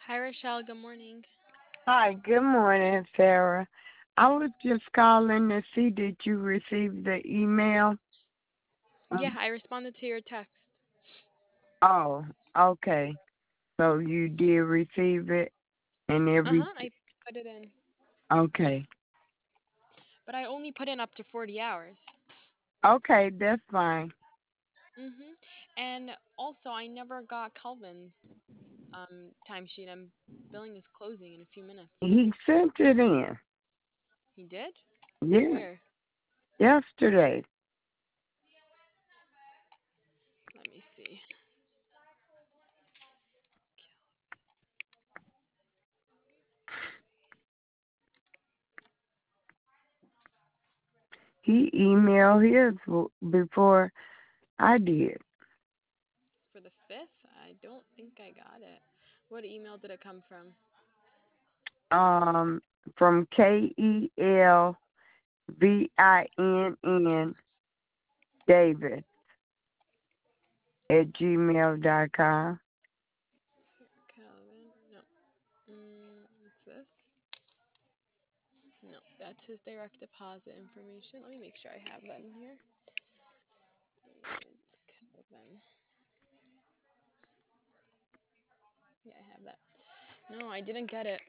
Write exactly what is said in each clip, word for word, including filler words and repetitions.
Hi, Rochelle. Good morning. Hi, good morning, Sarah. I was just calling to see did you receive the email? Yeah, Um, I responded to your text. oh, okay. So you did receive it and Uh every huh. I put it in, okay. but I only put in up to forty hours. Okay, that's fine. Mhm. And also, I never got Calvin's um timesheet. I'm billing is closing in a few minutes. He sent it in. He did? Yeah, Where? yesterday. Let me see. He emailed his w- before I did. For the fifth? I don't think I got it. What email did it come from? Um, from K E L V I N N David at gmail dot com. Calvin? No. Mm, what's this? No, that's his direct deposit information. Let me make sure I have that in here. It's Calvin. Yeah, I have that. No, I didn't get it.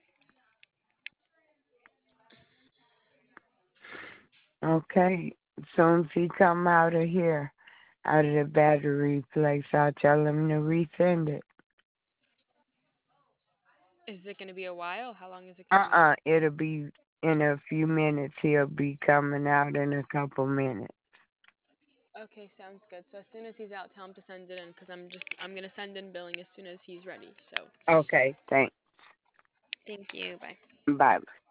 Okay. As soon as he come out of here, out of the battery place, I'll tell him to resend it. Is it going to be a while? How long is it going to be? Uh-uh. It'll be in a few minutes. He'll be coming out in a couple minutes. Okay, sounds good. So as soon as he's out, tell him to send it in because I'm just I'm gonna send in billing as soon as he's ready. So Okay. Thanks. thank you. Bye. Bye.